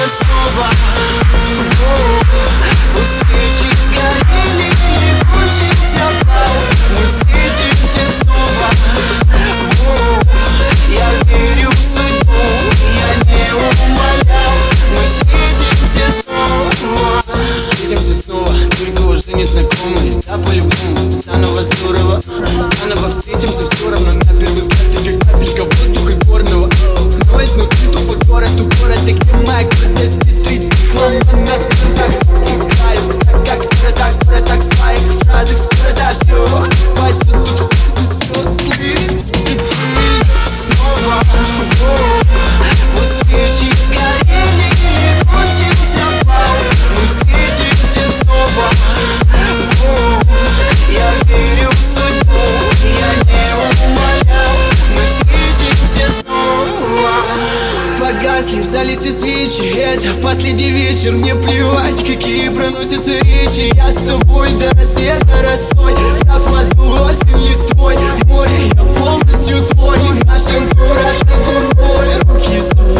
снова. Пусть свечи сгорели и кончился бал. Мы встретимся снова. Я верю в судьбу, я не умолял. Мы встретимся снова. Встретимся снова, только уже не знакомые. Да, по-любому, заново здорово. Заново встретимся в сторону. На первый взгляд ты как капелька воздуха горного. Но изнутри тупо город, ты где моя гордость? Здесь стрит, хлам, на так играю. Так в своих фразах скоро дождёт. Пойдет тут засёт, слышь. Снова, пусть свечи сгорели и кончился бал. Мы встретимся снова. Я верю в судьбу, я не умолял. Мы встретимся снова. Погасли в зале все свечи, это последний вечер. Мне плевать, какие проносятся речи. Я с тобой до рассвета росой. Прав воду, осень листвой. Море, я полностью твой. Нашим кураж над луной. Руки за